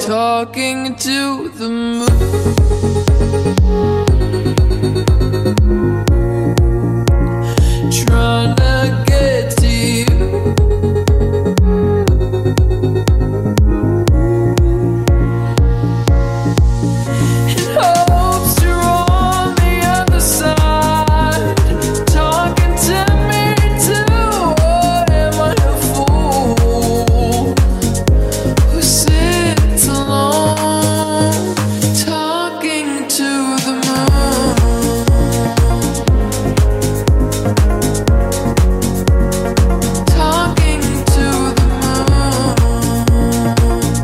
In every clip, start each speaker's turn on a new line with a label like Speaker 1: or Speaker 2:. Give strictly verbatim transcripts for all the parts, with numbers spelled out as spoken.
Speaker 1: talking to the moon. Trying to get to you. In hopes you're on the other side, talking to me too. Or am I a fool who sits alone, talking to the moon? Talking to the moon.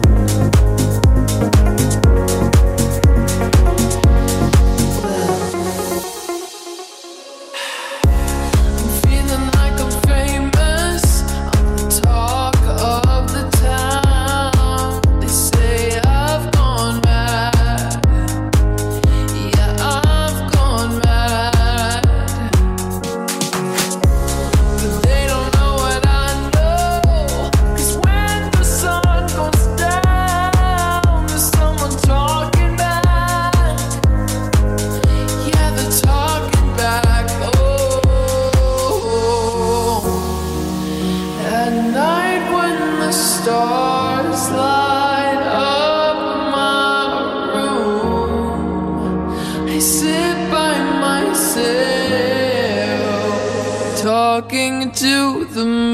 Speaker 1: I'm feeling like I'm famous. I'm the talk of the town. They say I've gone mad. Yeah, I've gone mad. But they don't know what I know. 'Cause when the sun goes down, there's someone talking back. Yeah, they're talking back. Oh, at night when the stars light up my room, I sit by myself, talking to the moon.